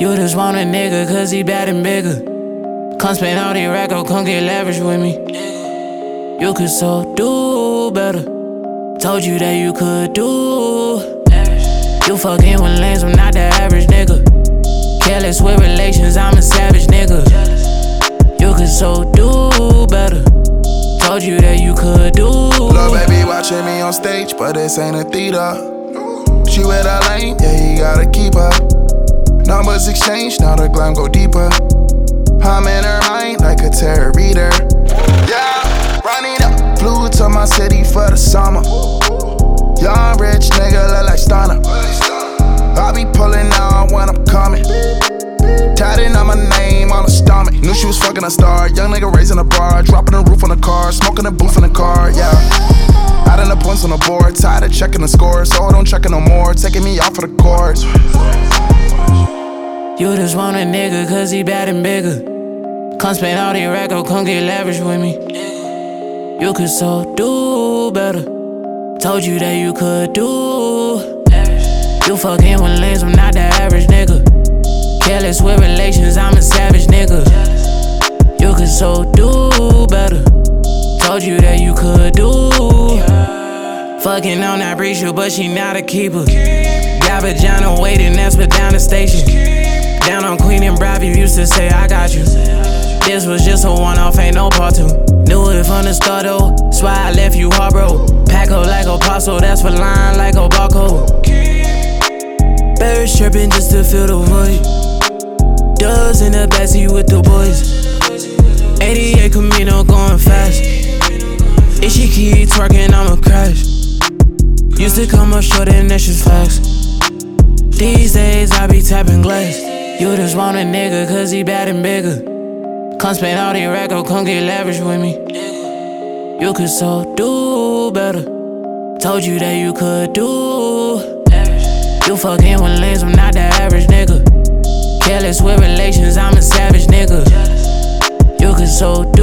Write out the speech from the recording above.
You just want a nigga cause he bad and bigger. Come spend all the rack, come get leverage with me. You could so do better. Told you that you could do. You fucking with lanes, I'm not the average nigga. Careless with relations, I'm a savage nigga. You could so do better. Told you that you could do. Lil' baby watching me on stage, but this ain't a theater. She with her lane, yeah, you gotta keep her. Numbers exchange, now the glam go deeper. I'm in her mind like a tarot reader. Yeah, running up, flew to my city for the summer. Young rich nigga look like Stunner. I be pulling out when I'm coming. Tatting on my name on her stomach. Knew she was fucking a star. Young nigga raising a bar, dropping the roof on the car, smoking the booth in the car, yeah. Adding the points on the board, tired of checking the score, so I don't check it no more, taking me out for the court. You just want a nigga cause he bad and bigger. Come spend all the rack, come get leverage with me. You could so do better. Told you that you could do. You fucking with lanes, I'm not the average nigga. Careless with relations, I'm a savage nigga. You could so do better. Told you that you could do. Fucking on that Risha, but she not a keeper. Got vagina waiting, that's but down the station. Down on Queen and Bravia, used to say I got you. This was just a one-off, ain't no part two. Knew it from the start though, that's why I left you hard bro. Pack up like a parcel, that's for line like a barcode. Birds chirping just to fill the void. Doves in the backseat with the boys. 88 Camino going fast. If she keep twerking, I'ma crash. Used to come up short and that's just facts. These days I be tapping glass. You just want a nigga cause he bad and bigger. Come spend all the rack, come get leverage with me. You could so do better. Told you that you could do. You fucking with lanes, I'm not the average nigga. Careless with relations, I'm a savage nigga. You could so